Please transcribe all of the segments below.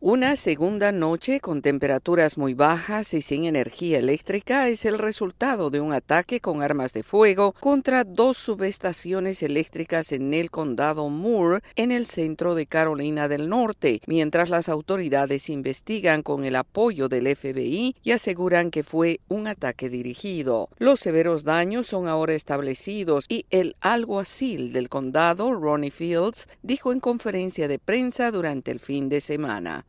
Una segunda noche con temperaturas muy bajas y sin energía eléctrica es el resultado de un ataque con armas de fuego contra dos subestaciones eléctricas en el condado Moore, en el centro de Carolina del Norte, mientras las autoridades investigan con el apoyo del FBI y aseguran que fue un ataque dirigido. Los severos daños son ahora establecidos y el alguacil del condado, Ronnie Fields, dijo en conferencia de prensa durante el fin de semana.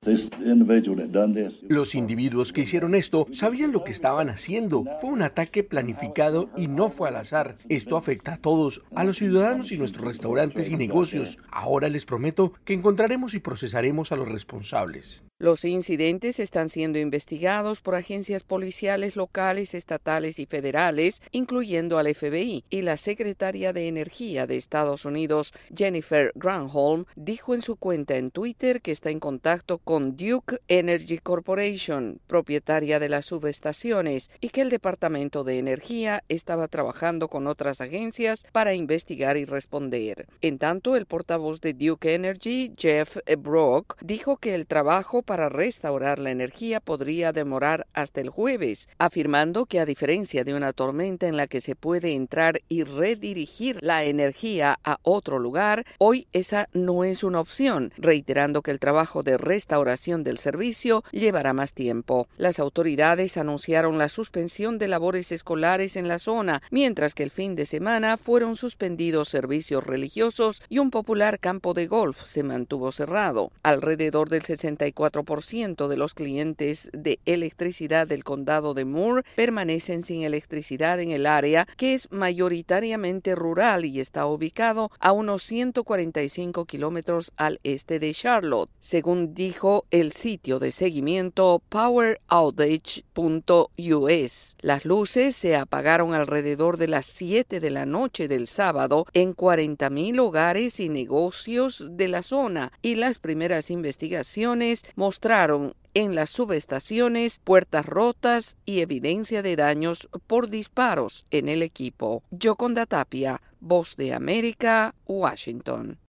Los individuos que hicieron esto sabían lo que estaban haciendo. Fue un ataque planificado y no fue al azar. Esto afecta a todos, a los ciudadanos y nuestros restaurantes y negocios. Ahora les prometo que encontraremos y procesaremos a los responsables. Los incidentes están siendo investigados por agencias policiales locales, estatales y federales, incluyendo al FBI, y la secretaria de Energía de Estados Unidos, Jennifer Granholm, dijo en su cuenta en Twitter que está en contacto con Duke Energy Corporation, propietaria de las subestaciones, y que el Departamento de Energía estaba trabajando con otras agencias para investigar y responder. En tanto, el portavoz de Duke Energy, Jeff Brock, dijo que el trabajo para restaurar la energía podría demorar hasta el jueves, afirmando que a diferencia de una tormenta en la que se puede entrar y redirigir la energía a otro lugar, hoy esa no es una opción, reiterando que el trabajo de restauración del servicio llevará más tiempo. Las autoridades anunciaron la suspensión de labores escolares en la zona, mientras que el fin de semana fueron suspendidos servicios religiosos y un popular campo de golf se mantuvo cerrado. Alrededor del 64% de los clientes de electricidad del condado de Moore permanecen sin electricidad en el área, que es mayoritariamente rural y está ubicado a unos 145 kilómetros al este de Charlotte, según dijo el sitio de seguimiento poweroutage.us. Las luces se apagaron alrededor de las 7 de la noche del sábado en 40,000 hogares y negocios de la zona, y las primeras investigaciones mostraron en las subestaciones puertas rotas y evidencia de daños por disparos en el equipo. Yoconda Tapia, Voz de América, Washington.